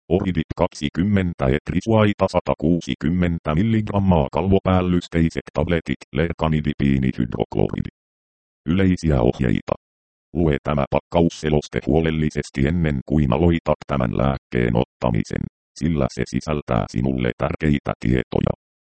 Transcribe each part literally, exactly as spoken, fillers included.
Oridip kaksikymmentä etrisuaita sata kuusikymmentä milligrammaa kalvopäällysteiset tabletit lerkanidipiinihydrokloridi. Yleisiä ohjeita. Lue tämä pakkausseloste huolellisesti ennen kuin aloitat tämän lääkkeen ottamisen, sillä se sisältää sinulle tärkeitä tietoja.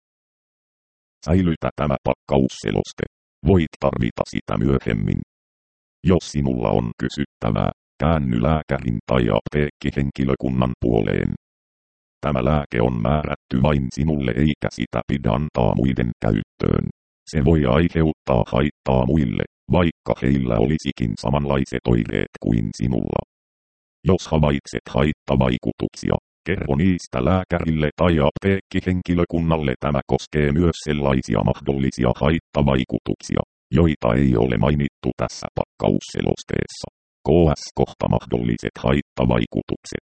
Säilytä tämä pakkausseloste. Voit tarvita sitä myöhemmin. Jos sinulla on kysyttävää, käänny lääkärin tai apteekkihenkilökunnan puoleen. Tämä lääke on määrätty vain sinulle eikä sitä pidä antaa muiden käyttöön. Se voi aiheuttaa haittaa muille, vaikka heillä olisikin samanlaiset oireet kuin sinulla. Jos havaitset haittavaikutuksia, kerro niistä lääkärille tai apteekkihenkilökunnalle. Tämä koskee myös sellaisia mahdollisia haittavaikutuksia, joita ei ole mainittu tässä pakkausselosteessa. Ks kohta mahdolliset haittavaikutukset.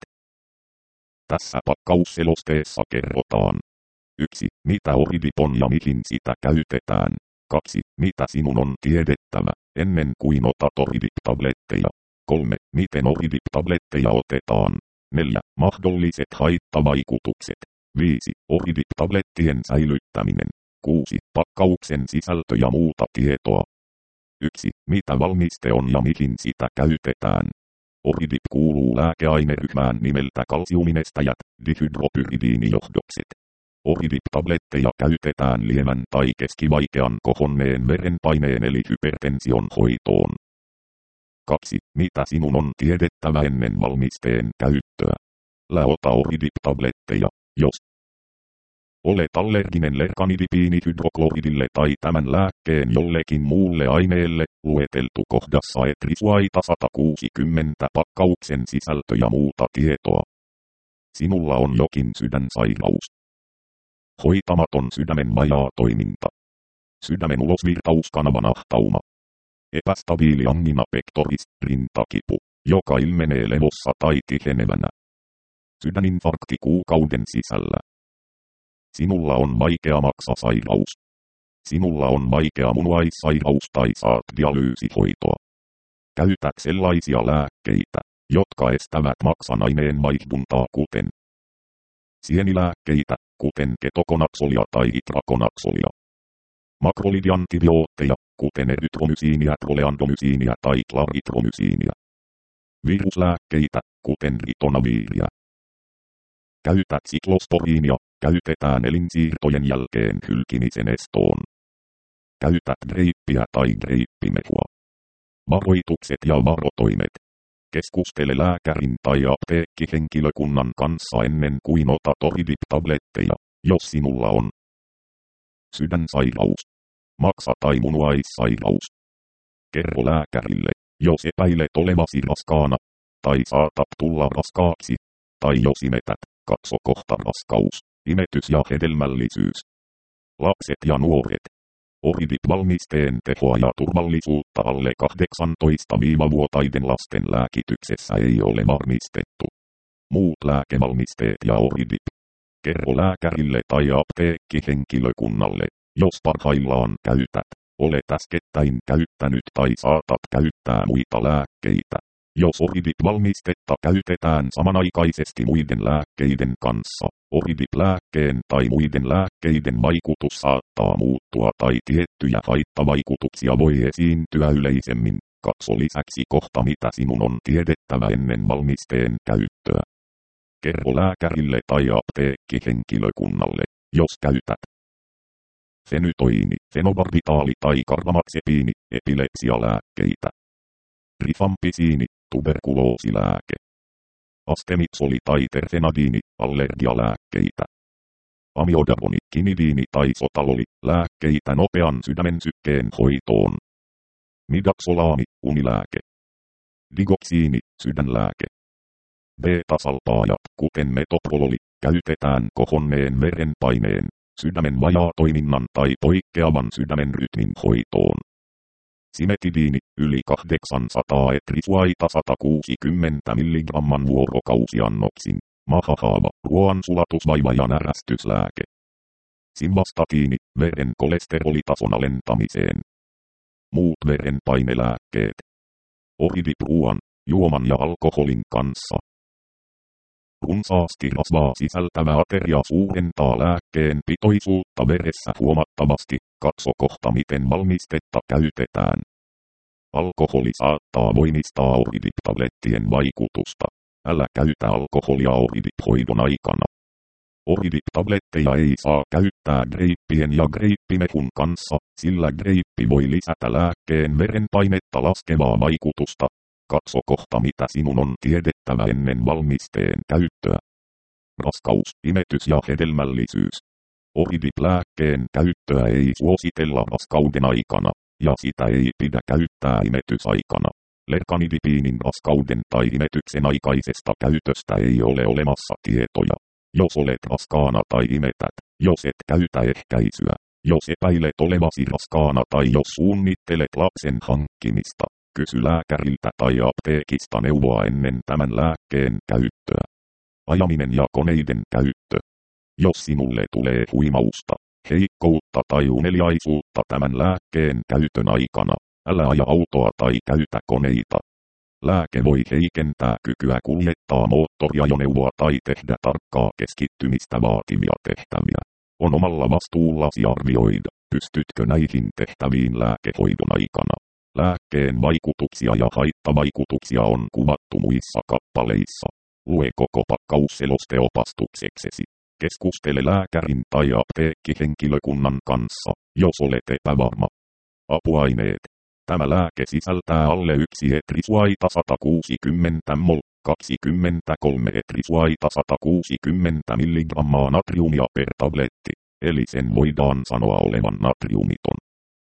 Tässä pakkausselosteessa kerrotaan. yksi. Mitä Oridip on ja mihin sitä käytetään. kaksi. Mitä sinun on tiedettävä, ennen kuin otat Oridip-tabletteja. kolme. Miten Oridip-tabletteja otetaan. neljä. Mahdolliset haittavaikutukset. viisi. Oridip-tablettien säilyttäminen. kuusi. Pakkauksen sisältö ja muuta tietoa. yksi. Mitä valmiste on ja mihin sitä käytetään. Oridip kuuluu lääkeaineryhmään nimeltä kalsiuminestäjät, dihydropyridiinijohdokset. Oridip-tabletteja käytetään lievän tai keskivaikean kohonneen verenpaineen eli hypertension hoitoon. kaksi. Mitä sinun on tiedettävä ennen valmisteen käyttöä. Älä ota Oridip-tabletteja, jos olet allerginen lerkanidipiinihydrokloridille tai tämän lääkkeen jollekin muulle aineelle, lueteltu kohdassa etrisuaita sata kuusikymmentä pakkauksen sisältö ja muuta tietoa. Sinulla on jokin sydänsairaus. Hoitamaton sydämen vajaa toiminta. Sydämen ulosvirtauskanavan ahtauma. Epästabiili angina pectoris, rintakipu, joka ilmenee levossa tai tihenevänä. Sydäninfarkti kuukauden sisällä. Sinulla on vaikea maksasairaus. Sinulla on vaikea munuaissairaus tai saat dialyysihoitoa. Käytät sellaisia lääkkeitä, jotka estävät maksanaineen vaihduntaa kuten sienilääkkeitä, kuten ketokonaksolia tai itrakonaksolia. Makrolidiantibiootteja, kuten erytromysiiniä, troleandomysiiniä tai klaritromysiiniä. Viruslääkkeitä, kuten ritonaviiriä. Käytät siklosporiinia, käytetään elinsiirtojen jälkeen hylkimisen estoon. Käytät dreippiä tai dreippimehua. Varoitukset ja varotoimet. Keskustele lääkärin tai apteekkihenkilökunnan kanssa ennen kuin otat Oridip-tabletteja, jos sinulla on sydänsairaus, maksa- tai munuaissairaus. Kerro lääkärille, jos epäilet olevasi raskaana, tai saatat tulla raskaaksi, tai jos imetät, katso kohta raskaus, imetys ja hedelmällisyys. Lapset ja nuoret. Oridip-valmisteen tehoa ja turvallisuutta alle kahdeksantoista-vuotiaiden lasten lääkityksessä ei ole varmistettu. Muut lääkevalmisteet ja Oridip. Kerro lääkärille tai apteekkihenkilökunnalle, jos parhaillaan käytät, olet äskettäin käyttänyt tai saatat käyttää muita lääkkeitä. Jos Oridip-valmistetta käytetään samanaikaisesti muiden lääkkeiden kanssa, Oridip-lääkkeen tai muiden lääkkeiden vaikutus saattaa muuttua tai tiettyjä haittavaikutuksia voi esiintyä yleisemmin. Katso lisäksi kohta mitä sinun on tiedettävä ennen valmisteen käyttöä. Kerro lääkärille tai apteekkihenkilökunnalle, jos käytät fenytoini, fenobarbitaali tai karbamaxepiini, epilepsialääkkeitä. Rifampisiini, tuberkuloosilääke. Astemipsoli tai terfenadiini, allergialääkkeitä. Amiodaboni, kinidiini tai sotaloli, lääkkeitä nopean sydämen sykkeen hoitoon. Midaxolaami, unilääke. Digoksiini, sydänlääke. Beta-salpaajat, kuten metoprololi, käytetään kohonneen verenpaineen, sydämen vajaatoiminnan tai poikkeavan sydämen rytmin hoitoon. Simetidiini, yli kahdeksansataa etrisuaita sata kuusikymmentä milligramman vuorokausiannoksin, mahahaava, ruoansulatusvaiva ja närästyslääke. Simvastatiini, veren kolesterolitason alentamiseen. Muut verenpainelääkkeet. Oridip ruoan, juoman ja alkoholin kanssa. Runsaasti rasvaa sisältävä ateria suurentaa lääkkeen pitoisuutta veressä huomattavasti. Katso kohta miten valmistetta käytetään. Alkoholi saattaa voimistaa Oridip-tablettien vaikutusta. Älä käytä alkoholia Oridip-hoidon aikana. Oridip-tabletteja ei saa käyttää greippien ja greippimehun kanssa, sillä greippi voi lisätä lääkkeen verenpainetta laskevaa vaikutusta. Katso kohta mitä sinun on tiedettävä ennen valmisteen käyttöä. Raskaus, imetys ja hedelmällisyys. Oridip-lääkkeen käyttöä ei suositella raskauden aikana, ja sitä ei pidä käyttää imetysaikana. Lerkanidipiinin raskauden tai imetyksen aikaisesta käytöstä ei ole olemassa tietoja. Jos olet raskaana tai imetät, jos et käytä ehkäisyä, jos epäilet olevasi raskaana tai jos suunnittelet lapsen hankkimista, kysy lääkäriltä tai apteekista neuvoa ennen tämän lääkkeen käyttöä. Ajaminen ja koneiden käyttö. Jos sinulle tulee huimausta, heikkoutta tai uneliaisuutta tämän lääkkeen käytön aikana, älä aja autoa tai käytä koneita. Lääke voi heikentää kykyä kuljettaa moottoriajoneuvoa tai tehdä tarkkaa keskittymistä vaativia tehtäviä. On omalla vastuullasi arvioida, pystytkö näihin tehtäviin lääkehoidon aikana. Lääkkeen vaikutuksia ja haittavaikutuksia on kuvattu muissa kappaleissa. Lue koko pakkaus selosteopastukseksesi. Keskustele lääkärin tai apteekkihenkilökunnan kanssa, jos olet epävarma. Apuaineet. Tämä lääke sisältää alle yksi etrisuaita sata kuusikymmentä mol, kaksikymmentäkolme etrisuaita sata kuusikymmentä milligrammaa natriumia per tabletti, eli sen voidaan sanoa olevan natriumiton.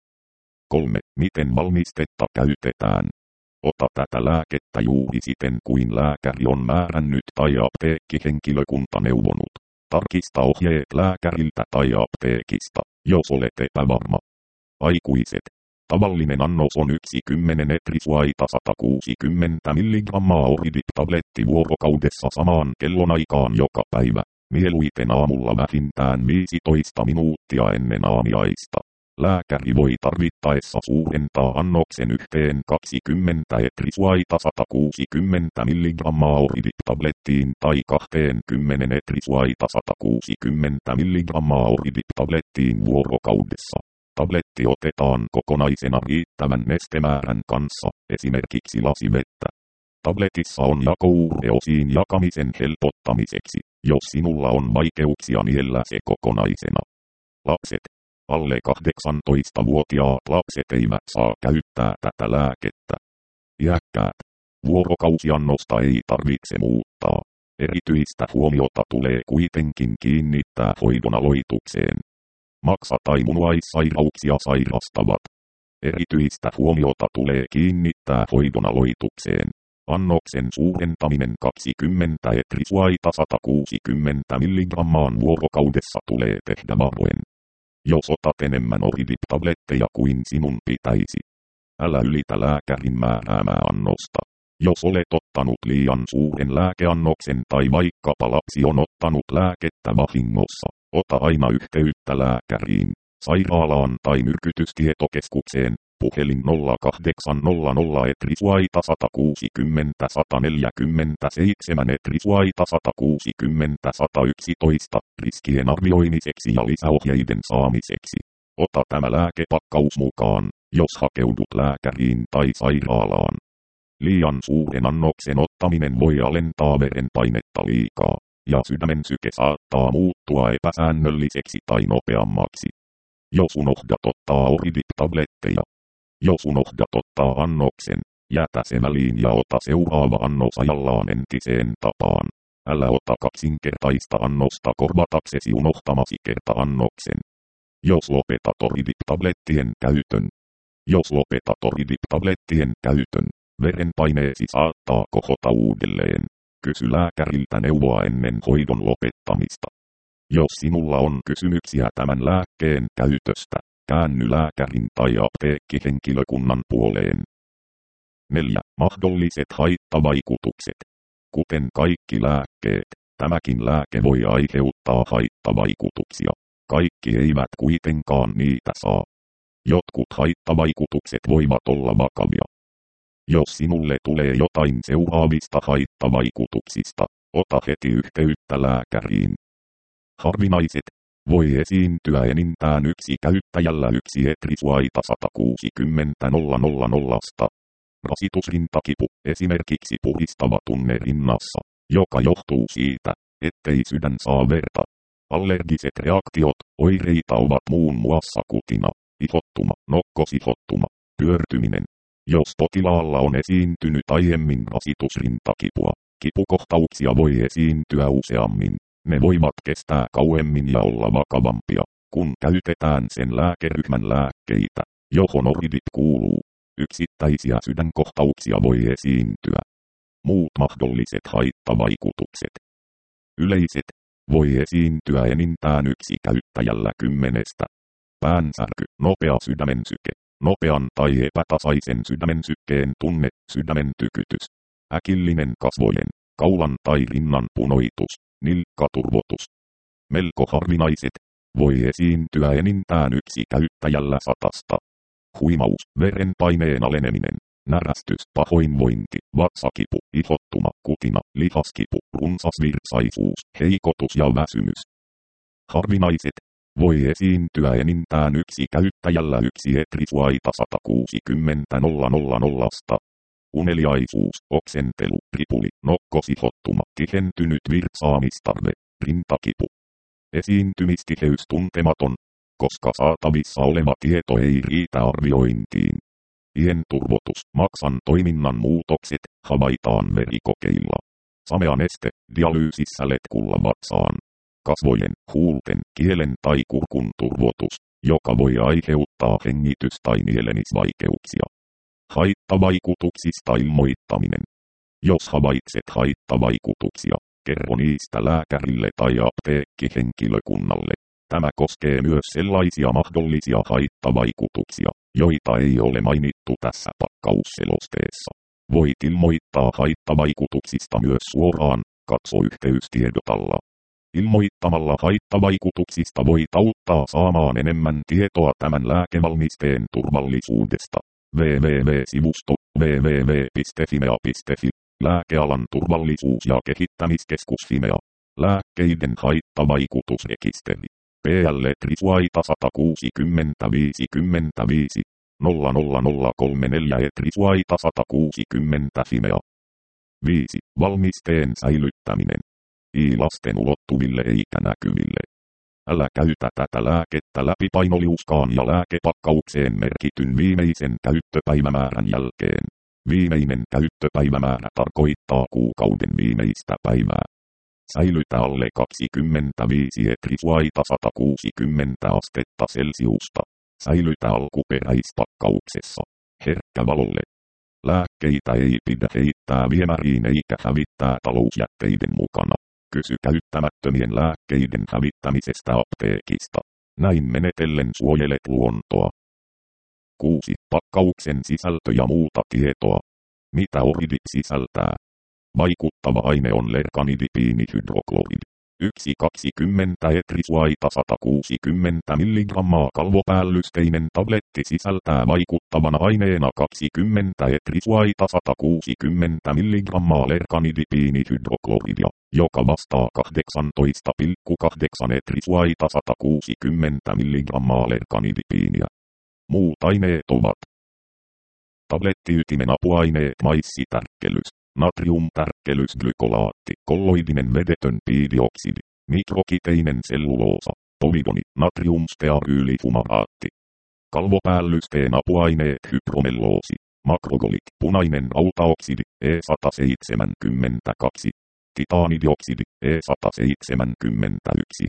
kolme. Miten valmistetta käytetään? Ota tätä lääkettä juuri siten kuin lääkäri on määrännyt tai apteekkihenkilökunta neuvonut. Tarkista ohjeet lääkäriltä tai apteekista, jos olet epävarma. Aikuiset. Tavallinen annos on yksi kymmenen etrisuaita sata kuusikymmentä milligrammaa Oridip-tabletti vuorokaudessa samaan kellonaikaan joka päivä, mieluiten aamulla vähintään viisitoista minuuttia ennen aamiaista. Lääkäri voi tarvittaessa suurentaa annoksen yhteen kaksikymmentä etrisuaita sata kuusikymmentä milligrammaa Oridip-tablettiin tai kaksikymmentä etrisuaita sata kuusikymmentä milligrammaa Oridip-tablettiin vuorokaudessa. Tabletti otetaan kokonaisena riittävän nestemäärän kanssa, esimerkiksi lasivettä. Tabletissa on jakoureosiin jakamisen helpottamiseksi, jos sinulla on vaikeuksia niellä se kokonaisena. Lapset. Alle kahdeksantoistavuotiaat lapset eivät saa käyttää tätä lääkettä. Iäkkäät. Vuorokausiannosta ei tarvitse muuttaa. Erityistä huomiota tulee kuitenkin kiinnittää hoidon aloitukseen. Maksa- tai munuaissairauksia sairastavat. Erityistä huomiota tulee kiinnittää hoidon aloitukseen. Annoksen suurentaminen kaksikymmentä etrisuaita sata kuusikymmentä milligrammaan vuorokaudessa tulee tehdä varoen. Jos otat enemmän Oridip-tabletteja kuin sinun pitäisi, älä ylitä lääkärin määräämää annosta. Jos olet ottanut liian suuren lääkeannoksen tai vaikkapa lapsi on ottanut lääkettä vahingossa, ota aina yhteyttä lääkäriin, sairaalaan tai myrkytystietokeskukseen, puhelin nolla kahdeksan nolla nolla etrisuaita sata kuusikymmentä sata neljäkymmentäseitsemän etrisuaita sata kuusikymmentä sata yksitoista, riskien arvioimiseksi ja lisäohjeiden saamiseksi. Ota tämä lääkepakkaus mukaan, jos hakeudut lääkäriin tai sairaalaan. Liian suuren annoksen ottaminen voi alentaa verenpainetta liikaa, ja sydämen syke saattaa muuttua epäsäännölliseksi tai nopeammaksi. Jos unohdat ottaa Oridip-tabletteja. Jos unohdat ottaa annoksen, jätä se väliin ja ota seuraava annos ajallaan entiseen tapaan. Älä ota kaksinkertaista annosta korvataksesi unohtamasi kerta-annoksen. Jos lopetat Oridip-tablettien käytön. Jos lopetat Oridip-tablettien käytön, verenpaineesi saattaa kohota uudelleen. Kysy lääkäriltä neuvoa ennen hoidon lopettamista. Jos sinulla on kysymyksiä tämän lääkkeen käytöstä, käänny lääkärin tai apteekkihenkilökunnan puoleen. neljä. Mahdolliset haittavaikutukset. Kuten kaikki lääkkeet, tämäkin lääke voi aiheuttaa haittavaikutuksia. Kaikki eivät kuitenkaan niitä saa. Jotkut haittavaikutukset voivat olla vakavia. Jos sinulle tulee jotain seuraavista haittavaikutuksista, ota heti yhteyttä lääkäriin. Harvinaiset. Voi esiintyä enintään yksi käyttäjällä yksi etrisuaita sata kuusikymmentä nolla nolla nolla. Rasitusrintakipu, esimerkiksi puhistava tunne rinnassa, joka johtuu siitä, ettei sydän saa verta. Allergiset reaktiot, oireita ovat muun muassa kutina, ihottuma, nokkosihottuma, pyörtyminen. Jos potilaalla on esiintynyt aiemmin rasitusrintakipua, kipukohtauksia voi esiintyä useammin. Ne voivat kestää kauemmin ja olla vakavampia, kun käytetään sen lääkeryhmän lääkkeitä, johon oridip kuuluu. Yksittäisiä sydänkohtauksia voi esiintyä. Muut mahdolliset haittavaikutukset. Yleiset. Voi esiintyä enintään yksi käyttäjällä kymmenestä. Päänsärky, nopea sydämensyke, nopean tai epätasaisen sydämensykkeen tunne, sydämen tykytys. Äkillinen kasvojen, kaulan tai rinnan punoitus, nilkkaturvotus. Melko harvinaiset. Voi esiintyä enintään yksi käyttäjällä satasta. Huimaus, verenpaineen aleneminen, närästys, pahoinvointi, vatsakipu, ihottuma, kutina, lihaskipu, runsasvirtsaisuus, heikotus ja väsymys. Harvinaiset. Voi esiintyä enintään yksi käyttäjällä yksi etrisuaita sata kuusikymmentä nolla nolla nolla. Uneliaisuus, oksentelu, ripuli, nokkosihottuma, tihentynyt virtsaamistarve, rintakipu. Esiintymistiheys tuntematon, koska saatavissa oleva tieto ei riitä arviointiin. Ienturvotus, maksan toiminnan muutokset, havaitaan verikokeilla. Samea neste, dialyysissä letkulla vatsaan. Kasvojen, huulten, kielen tai kurkun turvotus, joka voi aiheuttaa hengitys- tai nielemisvaikeuksia. Haittavaikutuksista ilmoittaminen. Jos havaitset haittavaikutuksia, kerro niistä lääkärille tai apteekkihenkilökunnalle. Tämä koskee myös sellaisia mahdollisia haittavaikutuksia, joita ei ole mainittu tässä pakkausselosteessa. Voit ilmoittaa haittavaikutuksista myös suoraan, katso yhteystiedotalla. Ilmoittamalla haittavaikutuksista voit auttaa saamaan enemmän tietoa tämän lääkevalmisteen turvallisuudesta. www-sivusto www piste fimea piste fi Lääkealan turvallisuus- ja kehittämiskeskus Fimea. Lääkkeiden haittavaikutusrekisteri. P L Etrisuaita sata kuusikymmentä viisikymmentäviisi nolla nolla nolla kolme neljä Etrisuaita sata kuusikymmentä Fimea. viisi. Valmisteen säilyttäminen. I lasten ulottuville eikä näkyville. Älä käytä tätä lääkettä läpipainoliuskaan ja lääkepakkaukseen merkityn viimeisen käyttöpäivämäärän jälkeen. Viimeinen käyttöpäivämäärä tarkoittaa kuukauden viimeistä päivää. Säilytä alle kaksikymmentäviisi Etrisuaita sata kuusikymmentä astetta Celsiusta. Säilytä alkuperäispakkauksessa. Herkkä valolle. Lääkkeitä ei pidä heittää viemäriin eikä hävittää talousjätteiden mukana. Kysy käyttämättömien lääkkeiden hävittämisestä apteekista. Näin menetellen suojelet luontoa. kuusi. Pakkauksen sisältö ja muuta tietoa. Mitä oridip sisältää? Vaikuttava aine on lerkanidipiinihydrokloridi. yksi kaksikymmentä Etrisuaita sata kuusikymmentä milligrammaa kalvopäällysteininen tabletti sisältää vaikuttavana aineena kaksikymmentä Etrisuaita sata kuusikymmentä milligrammaa lerkanidipiinihydrokloridia, joka vastaa kahdeksantoista pilkku kahdeksan Etrisuaita sata kuusikymmentä milligrammaa lerkanidipiiniä. Muut aineet ovat tablettiytimen apuaineet maissitärkkelys, natriumtärkkelys glykolaatti, kolloidinen vedetön piidioksidi, mikrokiteinen selluloosa, povidoni, natriumstearyylifumaraatti. Kalvopäällysteen apuaineet hypromelloosi, makrogolit, punainen rautaoksidi, E sata seitsemänkymmentäkaksi, titaanidioksidi, E sata seitsemänkymmentäyksi.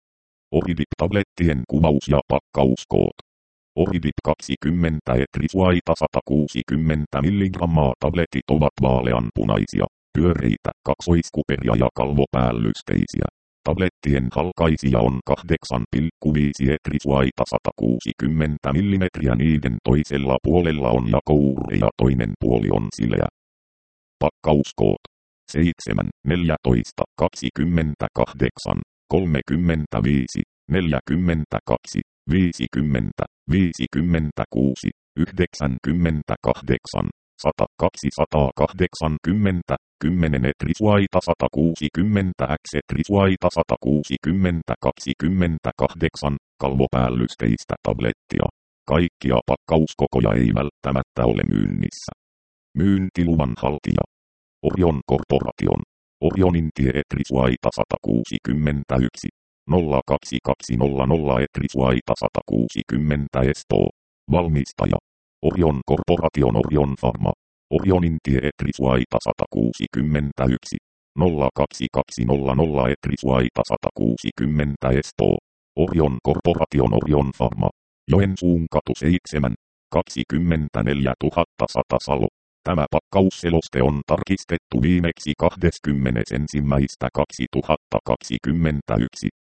Oridip-tablettien kuvaus ja pakkauskoot. Oridip kaksikymmentä Etrisuaita sata kuusikymmentä milligrammaa tabletit ovat vaaleanpunaisia, pyöreitä, kaksoiskuperia ja kalvopäällysteiisiä. Tablettien halkaisija on kahdeksan pilkku viisi Etrisuaita sata kuusikymmentä millimetriä, niiden toisella puolella on jakouure ja toinen puoli on sileä. Pakkauskoot seitsemän, neljätoista, kaksikymmentäkahdeksan, kolmekymmentäviisi, neljäkymmentäkaksi, viisikymmentä, viisikymmentäkuusi, yhdeksänkymmentäkahdeksan. sata kaksisataakahdeksankymmentä, kymmenen etrisuaita sata kuusikymmentä x etrisuaita sata kuusikymmentä kaksikymmentäkahdeksan, kalvopäällysteistä tablettia. Kaikkia pakkauskokoja ei välttämättä ole myynnissä. Myyntiluvan haltija. Orion Corporation. Orionin tie etrisuaita sata kuusikymmentäyksi, nolla kaksi kaksi nolla nolla etrisuaita sata kuusikymmentä Espoo. Valmistaja. Orion Corporation Orion Pharma. Orionin tie etrisuaita sata kuusikymmentäyksi, nolla kaksi kaksi nolla nolla etrisuaita sata kuusikymmentä Espoo. Orion Corporation Orion Pharma. Joensuun katu seitsemän, kaksikymmentäneljätuhatta sata Salo. Tämä pakkausseloste on tarkistettu viimeksi kahdeskymmenesensimmäinen kaksituhattakaksikymmentäyksi.